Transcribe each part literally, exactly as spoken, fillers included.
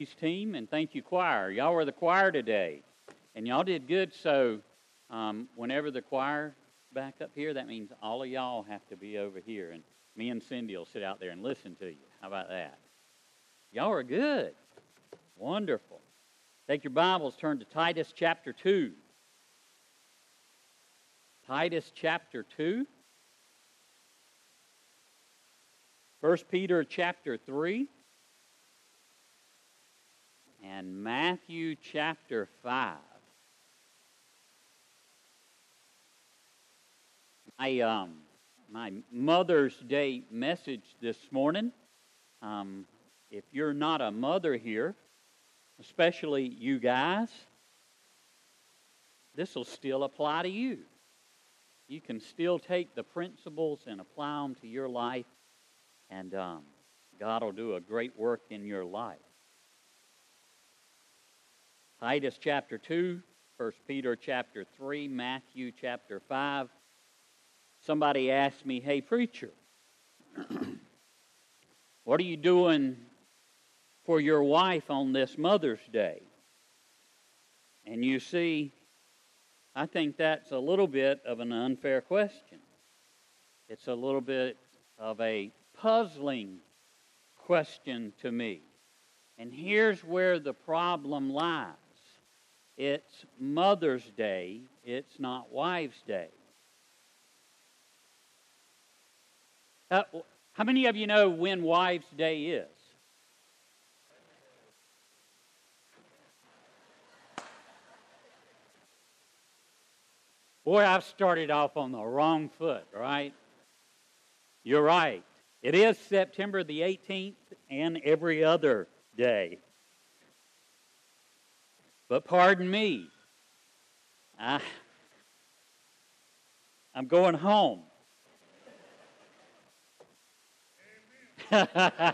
Team, and thank you, choir. Y'all were the choir today, and y'all did good. So um, whenever the choir back up here, that means all of y'all have to be over here, and me and Cindy will sit out there and listen to you. How about that? Y'all are good. Wonderful. Take your Bibles, turn to Titus chapter two. Titus chapter two. First Peter chapter three. And Matthew chapter five. My, um, my Mother's Day message this morning, um, if you're not a mother here, especially you guys, this will still apply to you. You can still take the principles and apply them to your life, and um, God will do a great work in your life. Titus chapter two, First Peter chapter three, Matthew chapter five. Somebody asked me, hey, preacher, what are you doing for your wife on this Mother's Day? And you see, I think that's a little bit of an unfair question. It's a little bit of a puzzling question to me. And here's where the problem lies. It's Mother's Day, it's not Wives' Day. Uh, how many of you know when Wives' Day is? Boy, I've started off on the wrong foot, right? You're right. It is September the eighteenth and every other day. But pardon me, I, I'm going home. I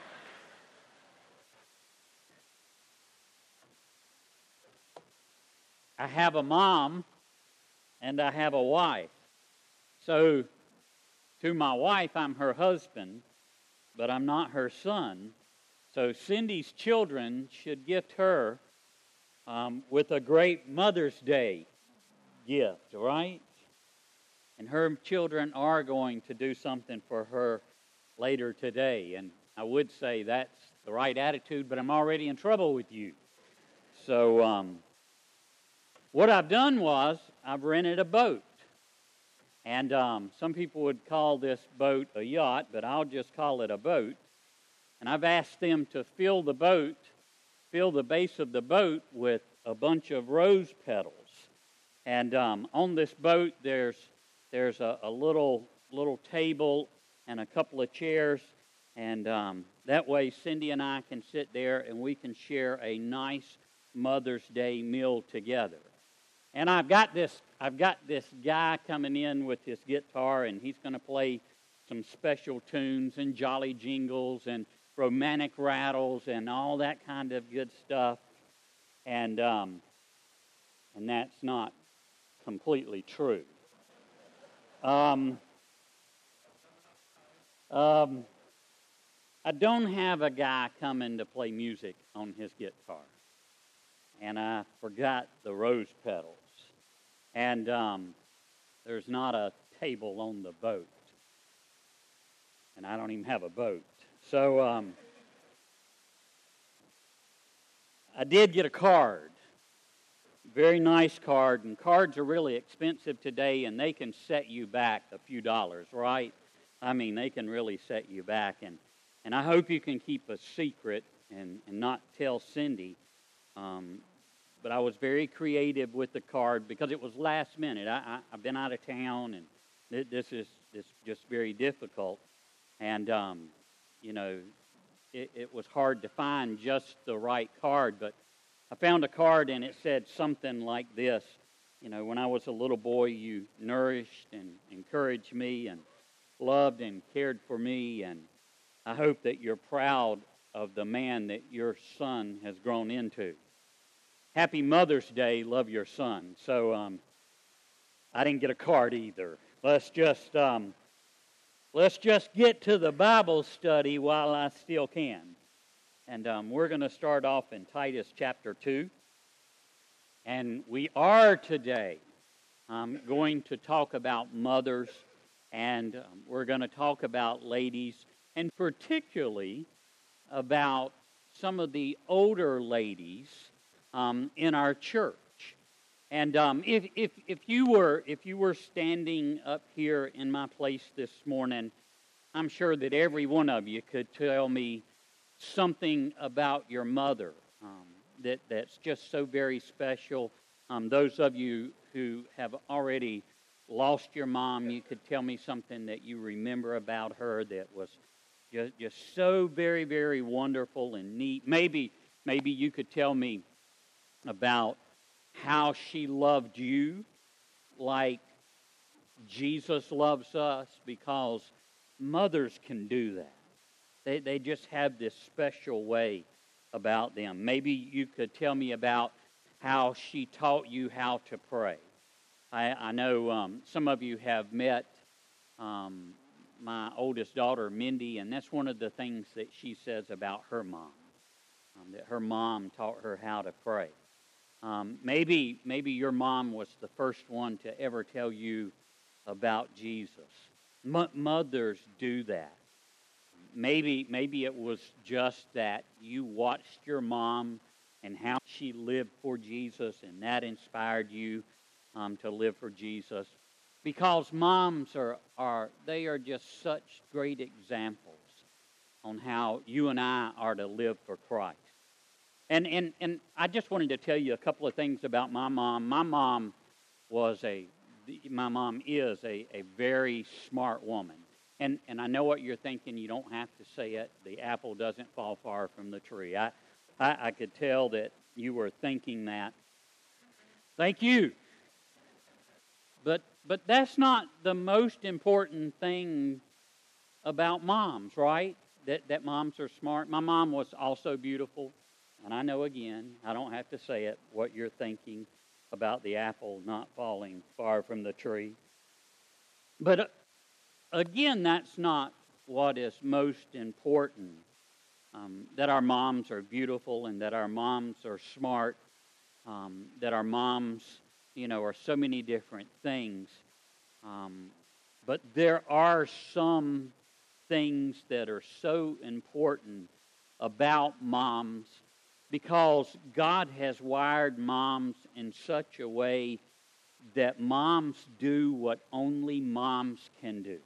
have a mom and I have a wife. So to my wife, I'm her husband, but I'm not her son. So Cindy's children should gift her Um, with a great Mother's Day gift, right? And her children are going to do something for her later today. And I would say that's the right attitude, but I'm already in trouble with you. So um, what I've done was I've rented a boat. And um, some people would call this boat a yacht, but I'll just call it a boat. And I've asked them to fill the boat fill the base of the boat with a bunch of rose petals. And um, on this boat, there's there's a, a little little table and a couple of chairs, and um, that way Cindy and I can sit there and we can share a nice Mother's Day meal together. And I've got this I've got this guy coming in with his guitar, and he's going to play some special tunes and jolly jingles and romantic rattles and all that kind of good stuff, and um, and that's not completely true. Um, um, I don't have a guy coming to play music on his guitar, and I forgot the rose petals, and um, there's not a table on the boat, and I don't even have a boat. So um, I did get a card, very nice card, and cards are really expensive today, and they can set you back a few dollars, right? I mean, they can really set you back, and, and I hope you can keep a secret and, and not tell Cindy, um, but I was very creative with the card because it was last minute. I, I, I've been out of town, and th- this is this just very difficult, and um, you know, it, it was hard to find just the right card, but I found a card and it said something like this. You know, when I was a little boy, you nourished and encouraged me and loved and cared for me, and I hope that you're proud of the man that your son has grown into. Happy Mother's Day, love your son. So um, I didn't get a card either. Let's just... Um, Let's just get to the Bible study while I still can. And um, we're going to start off in Titus chapter two. And we are today um, going to talk about mothers, and um, we're going to talk about ladies, and particularly about some of the older ladies um, in our church. And um, if, if, if, you were, if you were standing up here in my place this morning, I'm sure that every one of you could tell me something about your mother um, that, that's just so very special. Um, those of you who have already lost your mom, you could tell me something that you remember about her that was just, just so very, very wonderful and neat. Maybe, maybe you could tell me about how she loved you like Jesus loves us, because mothers can do that. They, they just have this special way about them. Maybe you could tell me about how she taught you how to pray. I, I know um, some of you have met um, my oldest daughter, Mindy, and that's one of the things that she says about her mom, um, that her mom taught her how to pray. Um, maybe, maybe your mom was the first one to ever tell you about Jesus. M- mothers do that. Maybe, maybe it was just that you watched your mom and how she lived for Jesus, and that inspired you um, to live for Jesus. Because moms are, are, they are just such great examples on how you and I are to live for Christ. And, and, and I just wanted to tell you a couple of things about my mom. My mom was a, my mom is a, a very smart woman. And and I know what you're thinking. You don't have to say it. The apple doesn't fall far from the tree. I, I, I could tell that you were thinking that. Thank you. But but that's not the most important thing about moms, right? That that moms are smart. My mom was also beautiful. And I know, again, I don't have to say it, what you're thinking about the apple not falling far from the tree. But Uh, Again, that's not what is most important, um, that our moms are beautiful and that our moms are smart, um, that our moms, you know, are so many different things. Um, but there are some things that are so important about moms, because God has wired moms in such a way that moms do what only moms can do.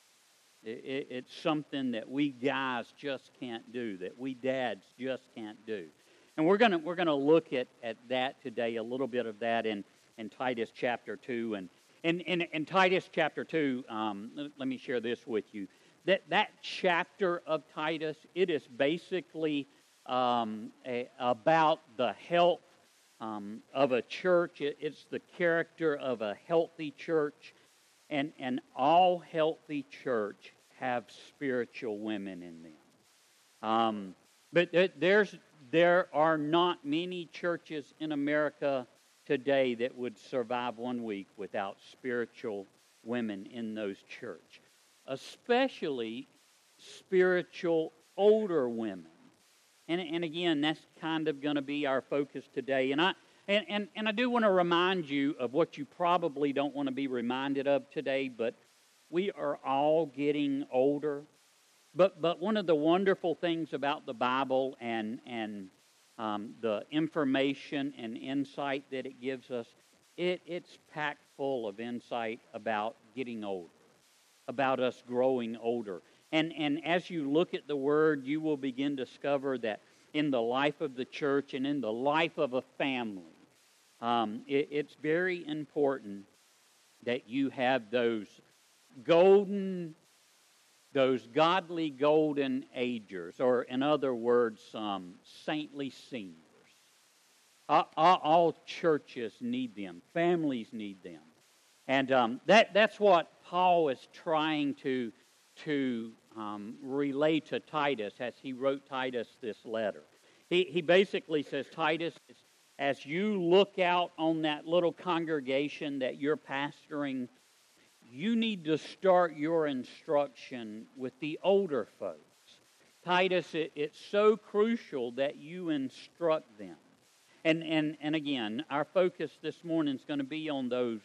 It, it's something that we guys just can't do, that we dads just can't do. And we're gonna we're gonna look at, at that today, a little bit of that in, in Titus chapter two. And in, in, in Titus chapter two, um, let, let me share this with you. That that chapter of Titus, it is basically um, a, about the health um, of a church. It, it's the character of a healthy church. And and all healthy church have spiritual women in them. Um, but there's there are not many churches in America today that would survive one week without spiritual women in those church, especially spiritual older women. And and again, that's kind of going to be our focus today. And I. And, and and I do want to remind you of what you probably don't want to be reminded of today, but we are all getting older. But but one of the wonderful things about the Bible and, and um, the information and insight that it gives us, it, it's packed full of insight about getting older, about us growing older. And, and as you look at the Word, you will begin to discover that in the life of the church and in the life of a family, Um, it, it's very important that you have those golden, those godly golden agers, or in other words, um, saintly seniors. All, all, all churches need them. Families need them. And um, that that's what Paul is trying to, to um, relay to Titus as he wrote Titus this letter. He, he basically says, Titus, as you look out on that little congregation that you're pastoring, you need to start your instruction with the older folks. Titus, it, it's so crucial that you instruct them. And, and, and again, our focus this morning is going to be on those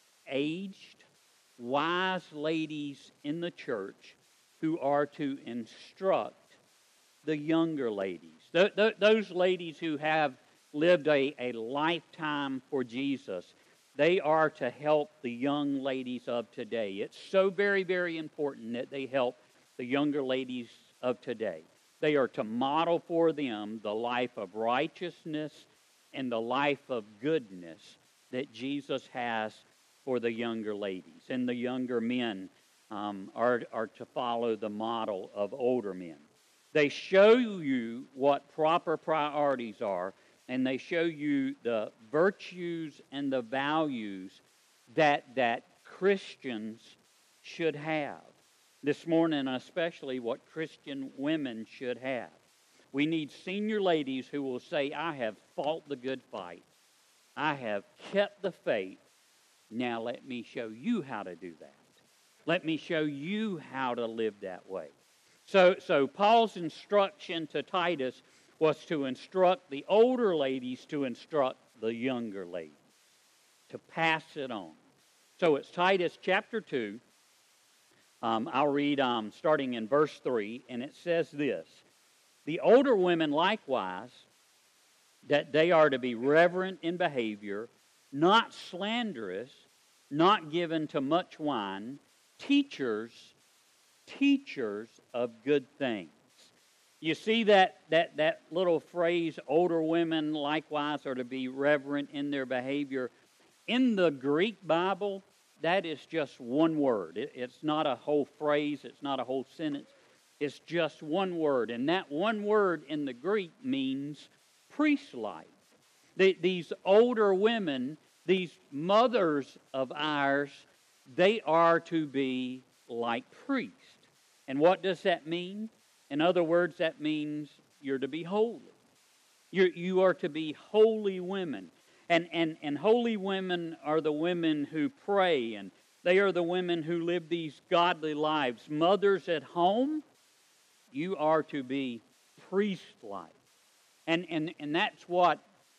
aged, wise ladies in the church who are to instruct the younger ladies. Th- th- those ladies who have lived a, a lifetime for Jesus, they are to help the young ladies of today. It's so very, very important that they help the younger ladies of today. They are to model for them the life of righteousness and the life of goodness that Jesus has for the younger ladies. And the younger men um, are, are to follow the model of older men. They show you what proper priorities are, and they show you the virtues and the values that, that Christians should have. This morning, especially what Christian women should have. We need senior ladies who will say, I have fought the good fight. I have kept the faith. Now let me show you how to do that. Let me show you how to live that way. So, so Paul's instruction to Titus was to instruct the older ladies to instruct the younger ladies, to pass it on. So it's Titus chapter two. Um, I'll read um, starting in verse three, and it says this. The older women likewise, that they are to be reverent in behavior, not slanderous, not given to much wine, teachers, teachers of good things. You see that, that, that little phrase, older women likewise are to be reverent in their behavior. In the Greek Bible, that is just one word. It, it's not a whole phrase. It's not a whole sentence. It's just one word. And that one word in the Greek means priest-like. The, these older women, these mothers of ours, they are to be like priests. And what does that mean? In other words, that means you're to be holy. You're, you are to be holy women. And, and, and holy women are the women who pray, and they are the women who live these godly lives. Mothers at home, you are to be priest-like. And, and, and that's what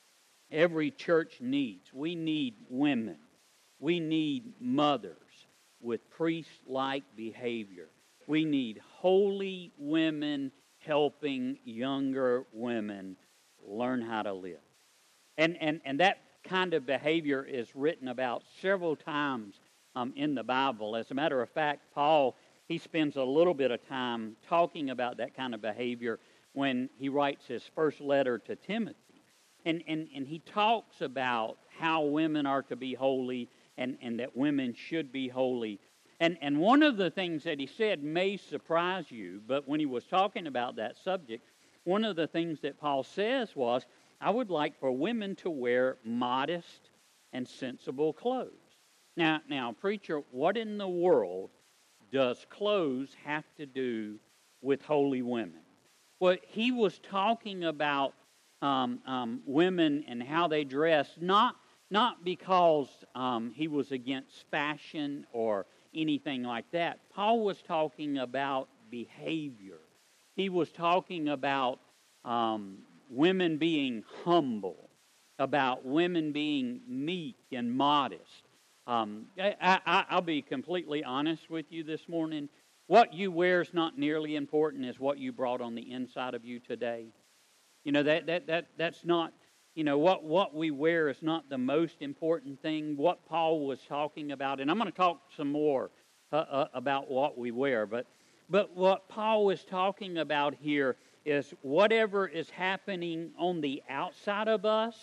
every church needs. We need women. We need mothers with priest-like behavior. We need holy women helping younger women learn how to live. And, and, and that kind of behavior is written about several times um, in the Bible. As a matter of fact, Paul, he spends a little bit of time talking about that kind of behavior when he writes his first letter to Timothy. And, and, and he talks about how women are to be holy and, and that women should be holy. And, and one of the things that he said may surprise you, but when he was talking about that subject, one of the things that Paul says was, I would like for women to wear modest and sensible clothes. Now, now, preacher, what in the world does clothes have to do with holy women? Well, he was talking about um, um, women and how they dress, not, not because um, he was against fashion or anything like that. Paul was talking about behavior. He was talking about um, women being humble, about women being meek and modest. Um, I, I, I'll be completely honest with you this morning. What you wear is not nearly important as what you brought on the inside of you today. You know, that that that that's not, you know, what, what we wear is not the most important thing. What Paul was talking about, and I'm going to talk some more uh, uh, about what we wear, but but what Paul was talking about here is whatever is happening on the outside of us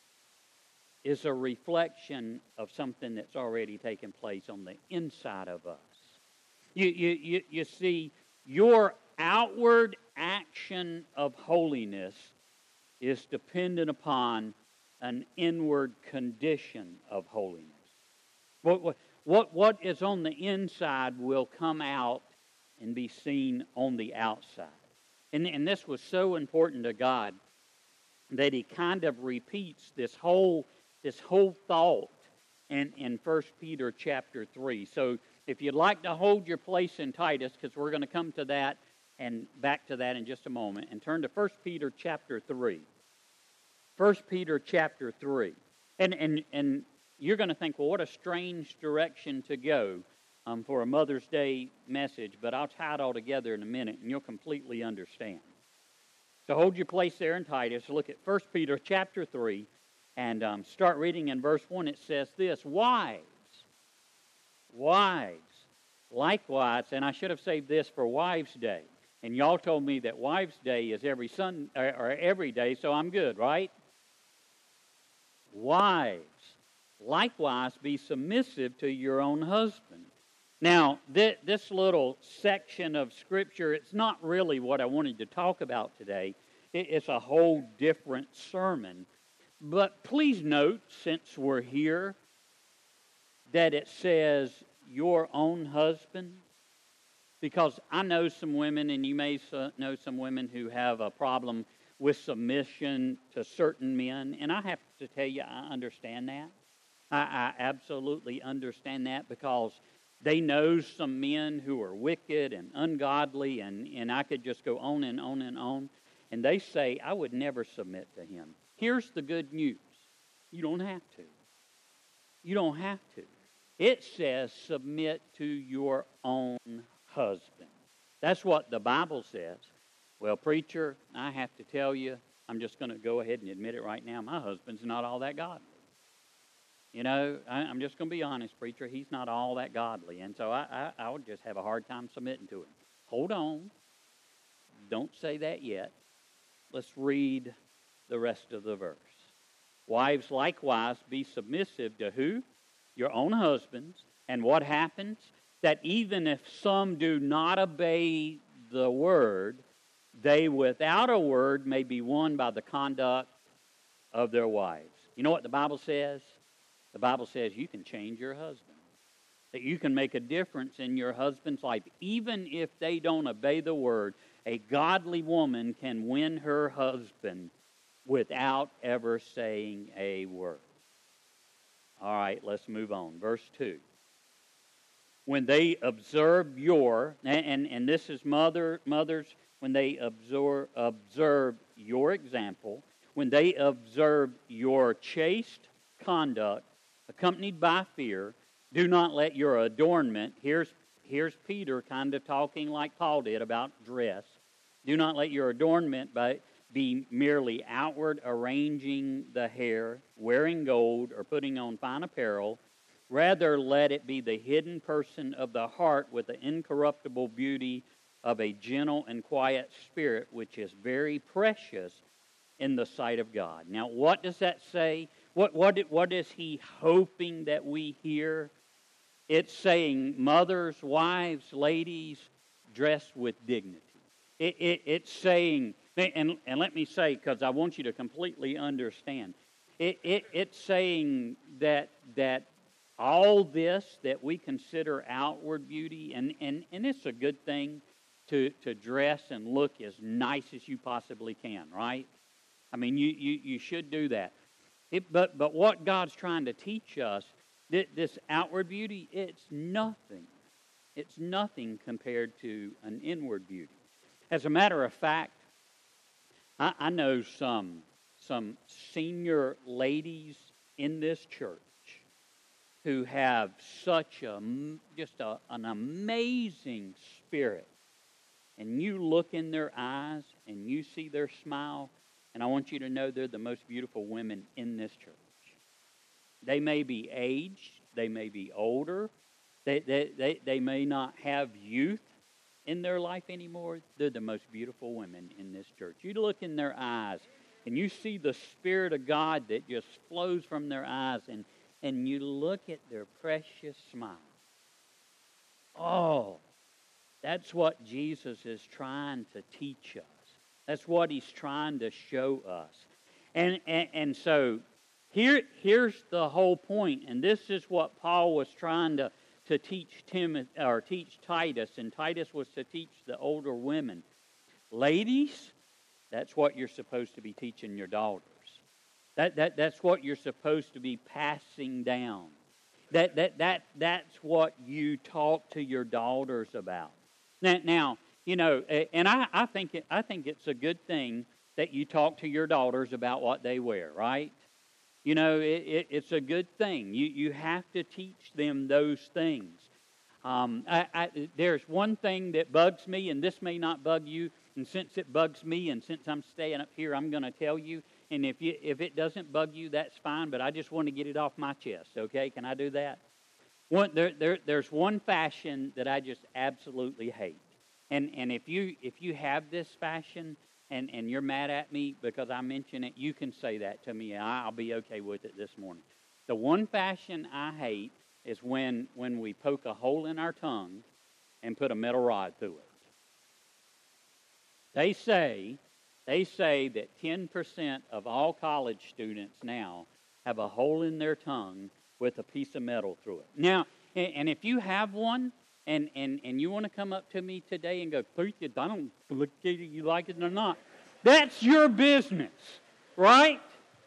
is a reflection of something that's already taken place on the inside of us. You, you, you, you see, your outward action of holiness is dependent upon an inward condition of holiness. What, what, what is on the inside will come out and be seen on the outside. And, and this was so important to God that he kind of repeats this whole this whole thought in, in First Peter chapter three. So if you'd like to hold your place in Titus, because we're going to come to that and back to that in just a moment, and turn to First Peter chapter three. First Peter chapter three. And, and, and you're going to think, well, what a strange direction to go um, for a Mother's Day message, but I'll tie it all together in a minute, and you'll completely understand. So hold your place there in Titus. Look at First Peter chapter three, and um, start reading in verse one. It says this, Wives, wives, likewise, and I should have saved this for Wives' Day. And y'all told me that Wives' Day is every Sun or, or every day, so I'm good, right? Wives, likewise, be submissive to your own husband. Now, th- this little section of Scripture, it's not really what I wanted to talk about today. It- it's a whole different sermon. But please note, since we're here, that it says your own husband. Because I know some women, and you may know some women who have a problem with submission to certain men. And I have to tell you, I understand that. I, I absolutely understand that, because they know some men who are wicked and ungodly, and, and I could just go on and on and on. And they say, I would never submit to him. Here's the good news. You don't have to. You don't have to. It says submit to your own husband. That's what the Bible says. Well, preacher, I have to tell you, I'm just going to go ahead and admit it right now. My husband's not all that godly. You know, I, I'm just going to be honest, preacher. He's not all that godly. And so I, I, I would just have a hard time submitting to him. Hold on. Don't say that yet. Let's read the rest of the verse. Wives, likewise, be submissive to who? Your own husbands. And what happens? That even if some do not obey the word, they without a word may be won by the conduct of their wives. You know what the Bible says? The Bible says you can change your husband. That you can make a difference in your husband's life. Even if they don't obey the word, a godly woman can win her husband without ever saying a word. All right, let's move on. Verse two. When they observe your, and, and, and this is mother mothers, when they observe, observe your example, when they observe your chaste conduct, accompanied by fear, do not let your adornment, here's, here's Peter kind of talking like Paul did about dress, do not let your adornment by, be merely outward arranging the hair, wearing gold, or putting on fine apparel. Rather, let it be the hidden person of the heart with the incorruptible beauty of a gentle and quiet spirit, which is very precious in the sight of God. Now, what does that say? What, what, what is he hoping that we hear? It's saying, mothers, wives, ladies, dress with dignity. It, it, it's saying, and, and let me say, because I want you to completely understand, it, it, it's saying that that all this that we consider outward beauty, and, and, and it's a good thing to, to dress and look as nice as you possibly can, right? I mean, you, you, you should do that. It, but, but what God's trying to teach us, th- this outward beauty, it's nothing. It's nothing compared to an inward beauty. As a matter of fact, I, I know some, some senior ladies in this church who have such a, just a, an amazing spirit. And you look in their eyes and you see their smile, and I want you to know they're the most beautiful women in this church. They may be aged, they may be older, they, they, they, they may not have youth in their life anymore. They're the most beautiful women in this church. You look in their eyes and you see the Spirit of God that just flows from their eyes, and and you look at their precious smile. Oh, that's what Jesus is trying to teach us. That's what he's trying to show us. And, and, and so here, here's the whole point, and this is what Paul was trying to, to teach Timothy, or teach Titus, and Titus was to teach the older women. Ladies, that's what you're supposed to be teaching your daughters. That, that, that's what you're supposed to be passing down. That, that, that, that's what you talk to your daughters about. Now, now, You know, and I, I think it, I think it's a good thing that you talk to your daughters about what they wear, right? You know, it, it, it's a good thing. You you have to teach them those things. Um, I, I, there's one thing that bugs me, and this may not bug you. And since it bugs me, and since I'm staying up here, I'm going to tell you. And if you if it doesn't bug you, that's fine. But I just want to get it off my chest. Okay, can I do that? One there, there there's one fashion that I just absolutely hate. And and if you if you have this fashion and, and you're mad at me because I mention it, you can say that to me, and I'll be okay with it this morning. The one fashion I hate is when when we poke a hole in our tongue and put a metal rod through it. They say they say that ten percent of all college students now have a hole in their tongue with a piece of metal through it. Now, and if you have one, and, and, and you want to come up to me today and go, I don't look at you like it or not, that's your business, right?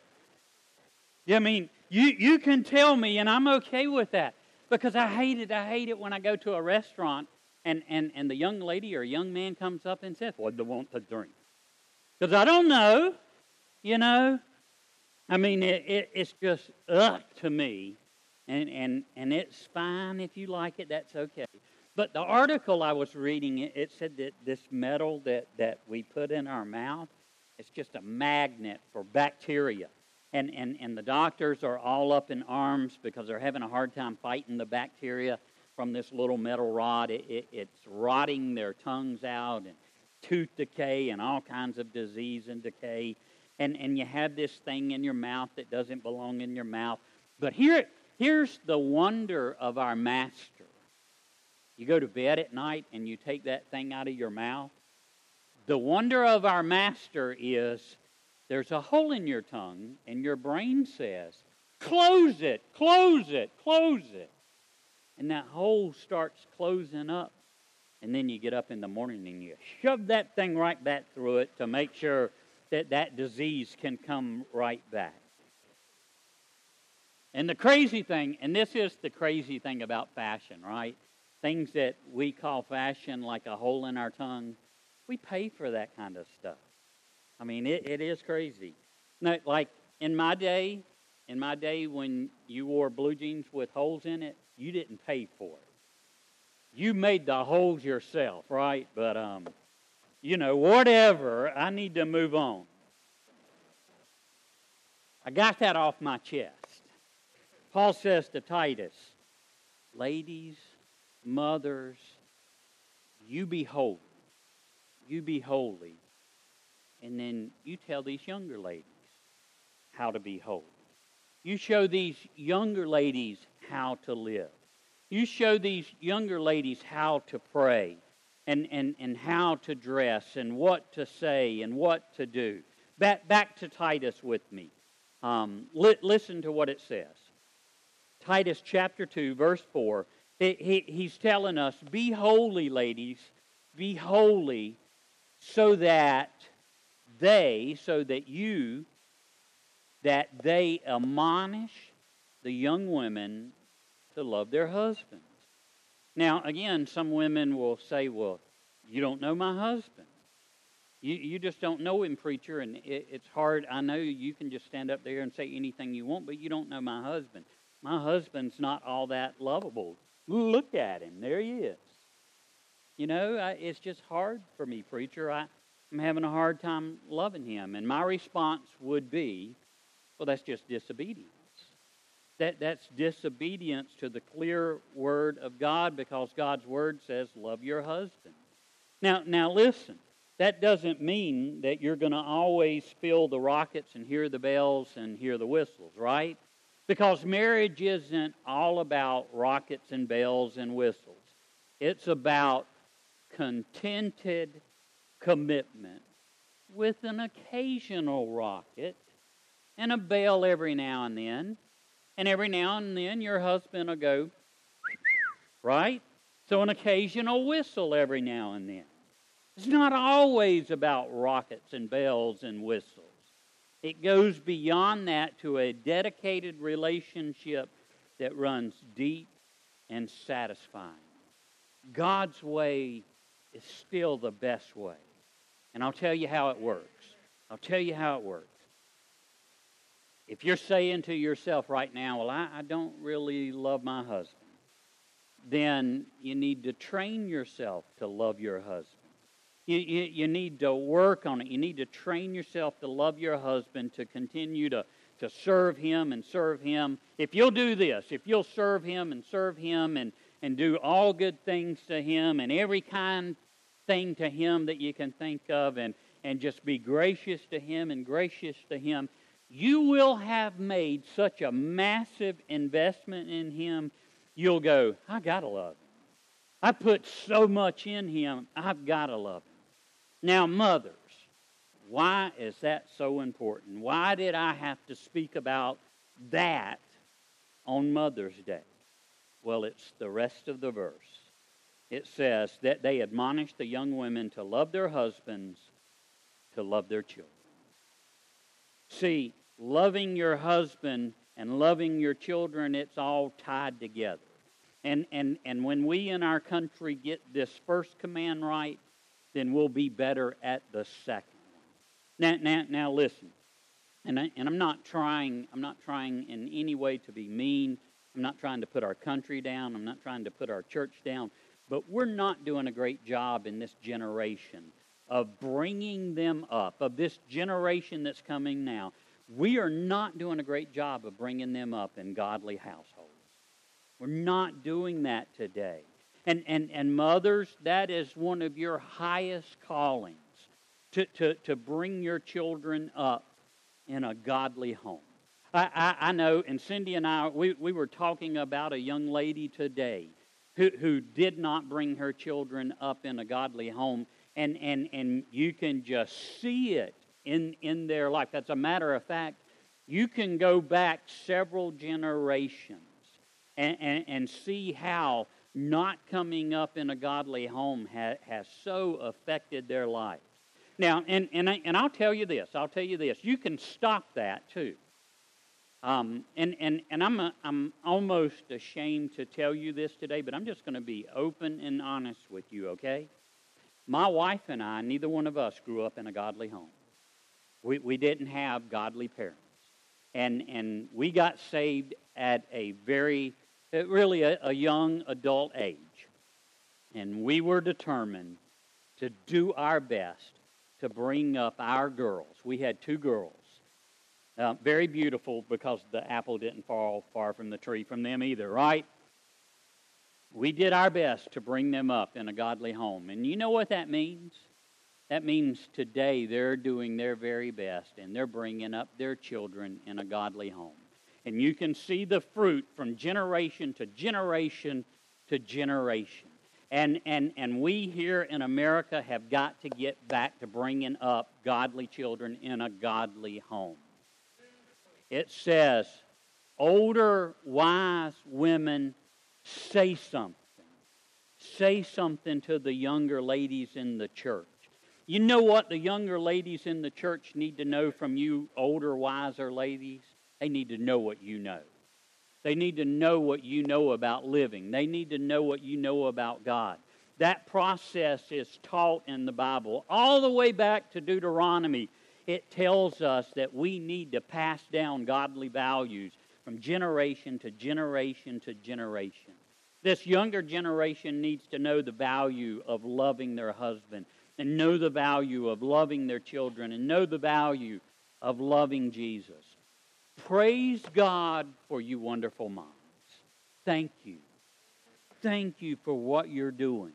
I mean, you, you can tell me, and I'm okay with that, because I hate it. I hate it when I go to a restaurant and, and, and the young lady or young man comes up and says, what do you want to drink? Because I don't know, you know. I mean, it, it, it's just ugh to me, and, and, and it's fine if you like it, that's okay. But the article I was reading, it, it said that this metal that, that we put in our mouth, it's just a magnet for bacteria. And, and, and the doctors are all up in arms because they're having a hard time fighting the bacteria from this little metal rod. It, it, it's rotting their tongues out, and tooth decay and all kinds of disease and decay. And, and you have this thing in your mouth that doesn't belong in your mouth. But here, here's the wonder of our Master. You go to bed at night and you take that thing out of your mouth. The wonder of our Master is there's a hole in your tongue, and your brain says, close it, close it, close it. And that hole starts closing up. And then you get up in the morning and you shove that thing right back through it to make sure that that disease can come right back. And the crazy thing, and this is the crazy thing about fashion, right? Things that we call fashion, like a hole in our tongue, we pay for that kind of stuff. I mean, it, it is crazy. Now, like in my day, in my day when you wore blue jeans with holes in it, you didn't pay for it. You made the holes yourself, right? But, um, you know, whatever, I need to move on. I got that off my chest. Paul says to Titus, ladies, mothers, you be holy. You be holy. And then you tell these younger ladies how to be holy. You show these younger ladies how to live. You show these younger ladies how to pray and, and, and how to dress and what to say and what to do. Back, back to Titus with me. Um, li- listen to what it says. Titus chapter two, verse four. He, he, he's telling us, be holy, ladies, be holy, so that they, so that you, that they admonish the young women to love their husbands. Now, again, some women will say, well, you don't know my husband. You, you just don't know him, preacher, and it, it's hard. I know you can just stand up there and say anything you want, but you don't know my husband. My husband's not all that lovable. Look at him. There he is. You know, I, it's just hard for me, preacher. I, I'm having a hard time loving him. And my response would be, well, that's just disobedience. That, that's disobedience to the clear word of God, because God's word says, love your husband. Now, now listen. That doesn't mean that you're going to always feel the rockets and hear the bells and hear the whistles, right? Because marriage isn't all about rockets and bells and whistles. It's about contented commitment with an occasional rocket and a bell every now and then. And every now and then your husband will go, right? So an occasional whistle every now and then. It's not always about rockets and bells and whistles. It goes beyond that to a dedicated relationship that runs deep and satisfying. God's way is still the best way. And I'll tell you how it works. I'll tell you how it works. If you're saying to yourself right now, well, I, I don't really love my husband, then you need to train yourself to love your husband. You, you, you need to work on it. You need to train yourself to love your husband, to continue to, to serve him and serve him. If you'll do this, if you'll serve him and serve him and, and do all good things to him and every kind thing to him that you can think of, and, and just be gracious to him and gracious to him, you will have made such a massive investment in him, you'll go, I got to love him. I put so much in him, I've got to love him. Now, mothers, why is that so important? Why did I have to speak about that on Mother's Day? Well, it's the rest of the verse. It says that they admonished the young women to love their husbands, to love their children. See, loving your husband and loving your children, it's all tied together. And, and, and when we in our country get this first command right, then we'll be better at the second one. Now, now, now listen, and, I, and I'm not trying, I'm not trying in any way to be mean. I'm not trying to put our country down. I'm not trying to put our church down. But we're not doing a great job in this generation of bringing them up, of this generation that's coming now. We are not doing a great job of bringing them up in godly households. We're not doing that today. And, and, and mothers, that is one of your highest callings, to, to, to bring your children up in a godly home. I, I, I know, and Cindy and I, we, we were talking about a young lady today who, who did not bring her children up in a godly home, and, and, and you can just see it in, in their life. As a matter of fact, you can go back several generations and, and, and see how not coming up in a godly home ha, has so affected their life. Now, and, and, I, and I'll tell you this, I'll tell you this, you can stop that too. Um, and and, and I'm, a, I'm almost ashamed to tell you this today, but I'm just going to be open and honest with you, okay? My wife and I, neither one of us grew up in a godly home. We, we didn't have godly parents. And, and we got saved at a very, really a, a young adult age. And we were determined to do our best to bring up our girls. We had two girls. Uh, very beautiful, because the apple didn't fall far from the tree from them either, right? We did our best to bring them up in a godly home. And you know what that means? That means today they're doing their very best, and they're bringing up their children in a godly home. And you can see the fruit from generation to generation to generation. And, and, and we here in America have got to get back to bringing up godly children in a godly home. It says, older, wise women, say something. Say something to the younger ladies in the church. You know what the younger ladies in the church need to know from you older, wiser ladies? They need to know what you know. They need to know what you know about living. They need to know what you know about God. That process is taught in the Bible. All the way back to Deuteronomy, it tells us that we need to pass down godly values from generation to generation to generation. This younger generation needs to know the value of loving their husband, and know the value of loving their children, and know the value of loving Jesus. Praise God for you wonderful moms. Thank you. Thank you for what you're doing.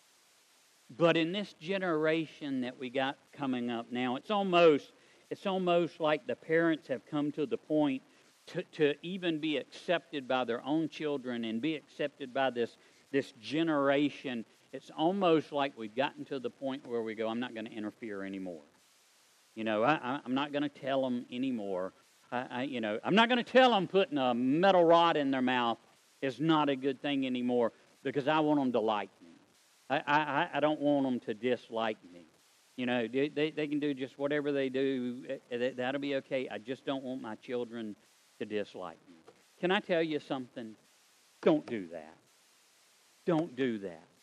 But in this generation that we got coming up now, it's almost, it's almost like the parents have come to the point to, to even be accepted by their own children and be accepted by this, this generation. It's almost like we've gotten to the point where we go, I'm not going to interfere anymore. You know, I, I'm not going to tell them anymore. I, I, you know, I'm not going to tell them putting a metal rod in their mouth is not a good thing anymore, because I want them to like me. I, I, I don't want them to dislike me. You know, they, they can do just whatever they do. That'll be okay. I just don't want my children to dislike me. Can I tell you something? Don't do that. Don't do that.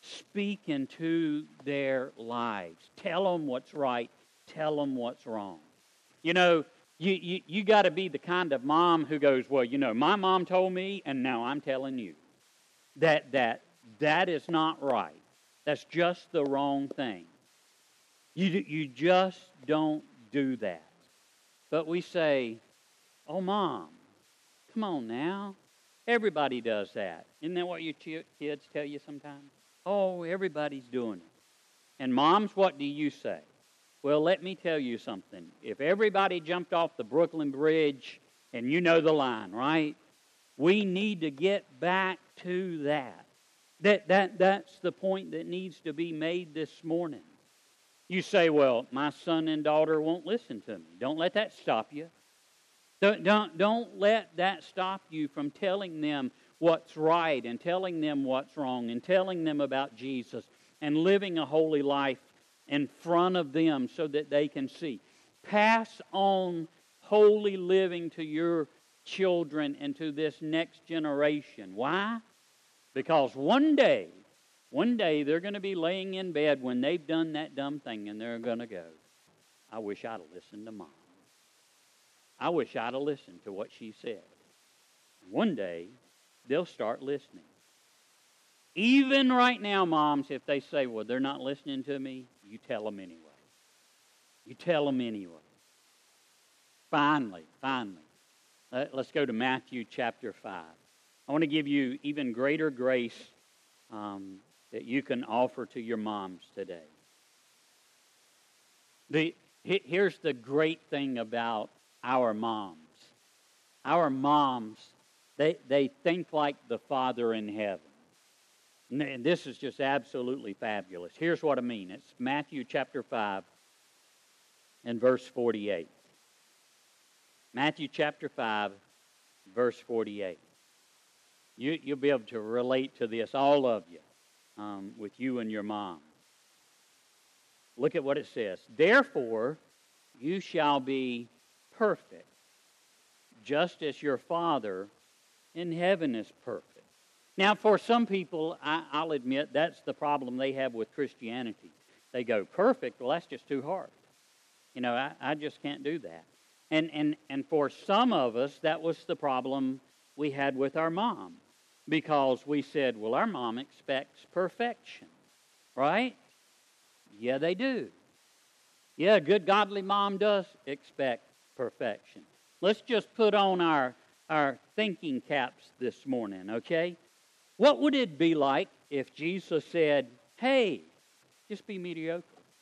Speak into their lives. Tell them what's right. Tell them what's wrong. You know, you, you, you got to be the kind of mom who goes, well, you know, my mom told me, and now I'm telling you. That, that, that is not right. That's just the wrong thing. You, you just don't do that. But we say, oh, Mom, come on now. Everybody does that. Isn't that what your kids tell you sometimes? Oh, everybody's doing it. And moms, what do you say? Well, let me tell you something. If everybody jumped off the Brooklyn Bridge, and you know the line, right? We need to get back to that. That, that. That's the point that needs to be made this morning. You say, well, my son and daughter won't listen to me. Don't let that stop you. Don't, don't, don't let that stop you from telling them what's right and telling them what's wrong and telling them about Jesus and living a holy life in front of them so that they can see. Pass on holy living to your children and to this next generation. Why? Because one day, one day they're going to be laying in bed when they've done that dumb thing and they're going to go, I wish I'd have listened to Mom. I wish I'd have listened to what she said. One day, they'll start listening. Even right now, moms, if they say, well, they're not listening to me, you tell them anyway. You tell them anyway. Finally, finally, let's go to Matthew chapter five. I want to give you even greater grace um, that you can offer to your moms today. The, here's the great thing about our moms. Our moms, they, they think like the Father in heaven. And this is just absolutely fabulous. Here's what I mean. It's Matthew chapter five and verse forty-eight. Matthew chapter five, verse forty-eight. You, you'll be able to relate to this, all of you, um, with you and your mom. Look at what it says. Therefore, you shall be perfect, just as your Father in heaven is perfect. Now, for some people, I, I'll admit that's the problem they have with Christianity. They go, perfect? Well, that's just too hard. You know, I, I just can't do that. And, and, and for some of us, that was the problem we had with our mom. Because we said, well, our mom expects perfection. Right? Yeah, they do. Yeah, a good godly mom does expect perfection. Let's just put on our, our thinking caps this morning, okay? What would it be like if Jesus said, hey, just be mediocre?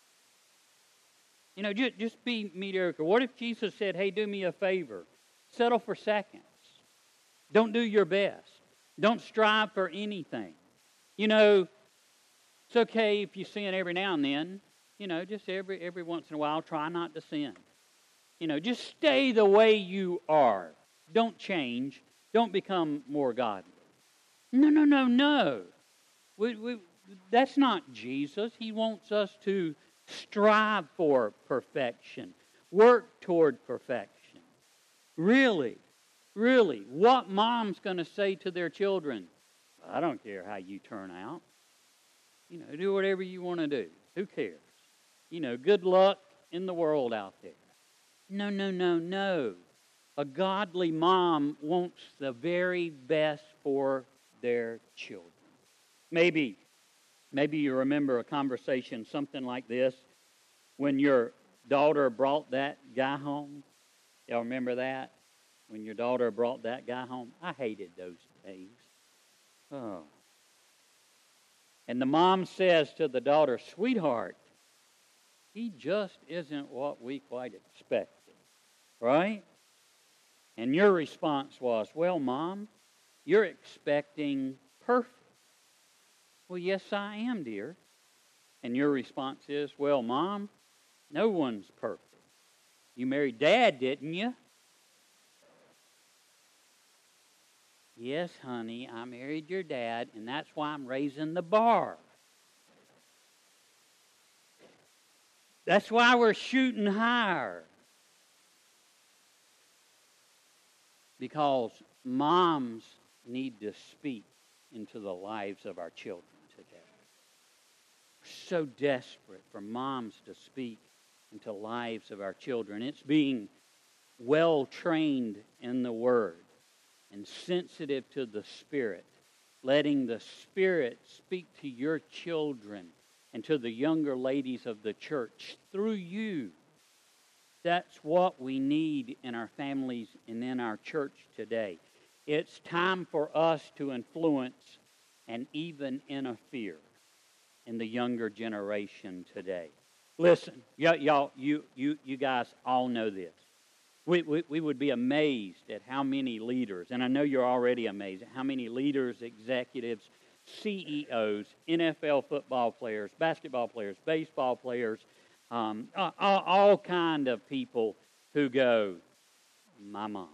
You know, just, just be mediocre. What if Jesus said, hey, do me a favor? Settle for seconds. Don't do your best. Don't strive for anything. You know, it's okay if you sin every now and then. You know, just every every once in a while, try not to sin. You know, just stay the way you are. Don't change. Don't become more godly. No, no, no, no. We, we, that's not Jesus. He wants us to strive for perfection. Work toward perfection. Really, really, what mom's going to say to their children? I don't care how you turn out. You know, do whatever you want to do. Who cares? You know, good luck in the world out there. No, no, no, no. A godly mom wants the very best for their children. Maybe, maybe you remember a conversation, something like this, when your daughter brought that guy home. Y'all remember that? When your daughter brought that guy home? I hated those days. Oh. And the mom says to the daughter, sweetheart, he just isn't what we quite expected. Right? And your response was, well, Mom, you're expecting perfect. Well, yes, I am, dear. And your response is, well, Mom, no one's perfect. You married Dad, didn't you? Yes, honey, I married your dad, and that's why I'm raising the bar. That's why we're shooting higher. Because moms need to speak into the lives of our children today. so desperate for moms to speak into the lives of our children. It's being well trained in the Word and sensitive to the Spirit, letting the Spirit speak to your children and to the younger ladies of the church through you. That's what we need in our families and in our church today. It's time for us to influence and even interfere in the younger generation today. Listen, y- y'all, you, you, you guys all know this. We, we, we would be amazed at how many leaders, and I know you're already amazed at how many leaders, executives, C E Os, N F L football players, basketball players, baseball players, um, all, all kind of people who go, my mom,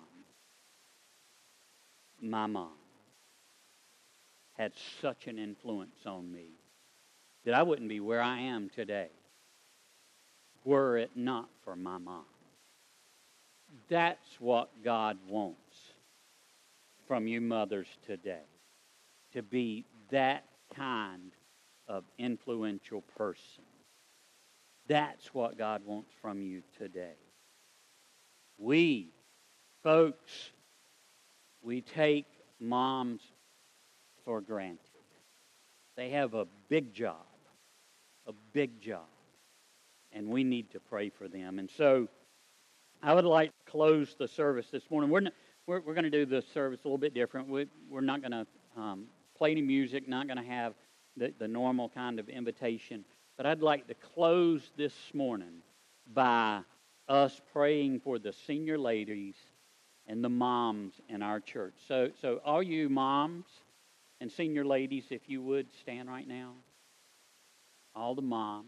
my mom had such an influence on me that I wouldn't be where I am today were it not for my mom. That's what God wants from you mothers today, to be that kind of influential person. That's what God wants from you today. We, folks, we take moms for granted. They have a big job, a big job, and we need to pray for them. And so I would like to close the service this morning. We're not, we're, we're going to do the service a little bit different. We, we're not going to um, play any music, not going to have the, the normal kind of invitation. But I'd like to close this morning by us praying for the senior ladies and the moms in our church. So, so all you moms and senior ladies, if you would stand right now. All the moms.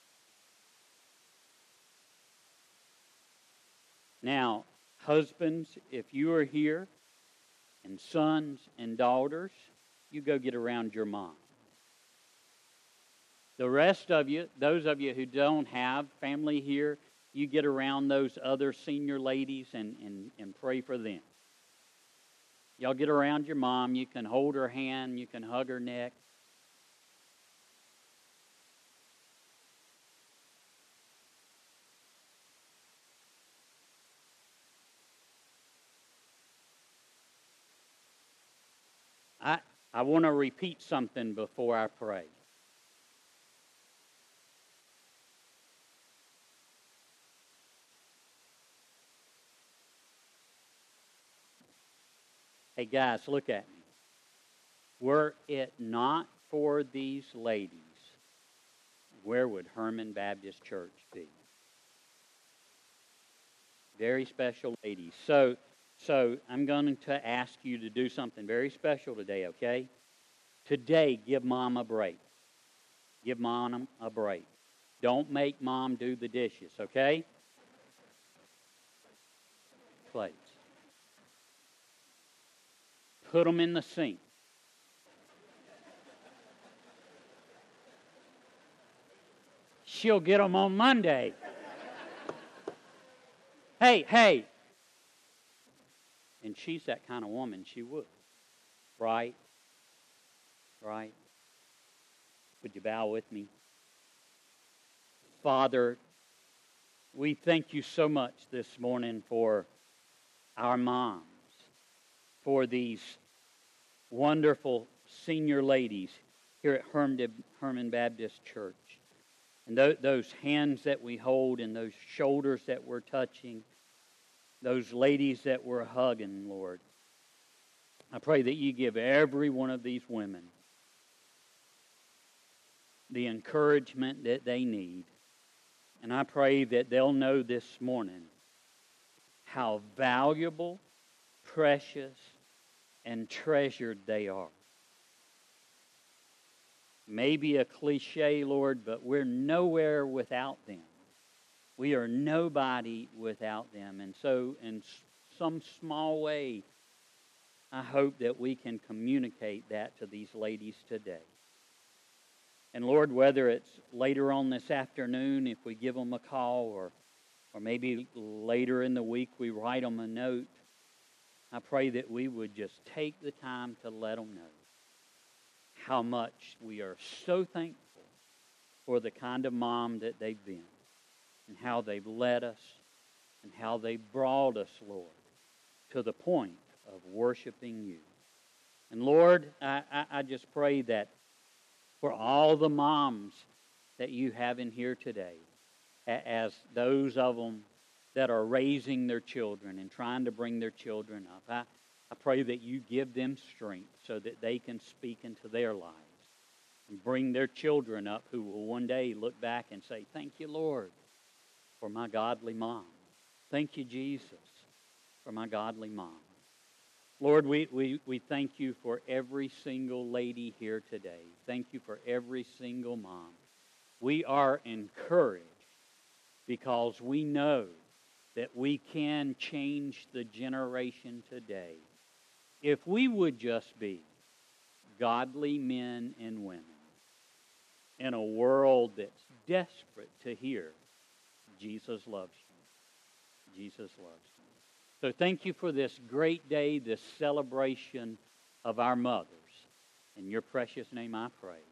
Now, husbands, if you are here, and sons and daughters, you go get around your mom. The rest of you, those of you who don't have family here, you get around those other senior ladies and, and, and pray for them. Y'all get around your mom. You can hold her hand. You can hug her neck. I, I want to repeat something before I pray. Hey guys, look at me. Were it not for these ladies, where would Herman Baptist Church be? Very special ladies. So, so I'm going to ask you to do something very special today, okay? Today, give Mom a break. Give Mom a break. Don't make Mom do the dishes, okay? Plates. Put them in the sink. She'll get them on Monday. Hey, hey. And she's that kind of woman, she would. Right? Right? Would you bow with me? Father, we thank you so much this morning for our moms, for these wonderful senior ladies here at Herman Baptist Church. And th- those hands that we hold and those shoulders that we're touching, those ladies that we're hugging, Lord. I pray that you give every one of these women the encouragement that they need. And I pray that they'll know this morning how valuable, precious, and treasured they are. Maybe a cliche, Lord, but we're nowhere without them. We are nobody without them. And so in some small way, I hope that we can communicate that to these ladies today. And Lord, whether it's later on this afternoon, if we give them a call, or, or maybe later in the week we write them a note, I pray that we would just take the time to let them know how much we are so thankful for the kind of mom that they've been and how they've led us and how they've brought us, Lord, to the point of worshiping you. And Lord, I, I, I just pray that for all the moms that you have in here today, as those of them that are raising their children and trying to bring their children up, I, I pray that you give them strength so that they can speak into their lives and bring their children up who will one day look back and say, thank you, Lord, for my godly mom. Thank you, Jesus, for my godly mom. Lord, we, we, we thank you for every single lady here today. Thank you for every single mom. We are encouraged because we know that we can change the generation today if we would just be godly men and women in a world that's desperate to hear Jesus loves you. Jesus loves you. So thank you for this great day, this celebration of our mothers. In your precious name I pray.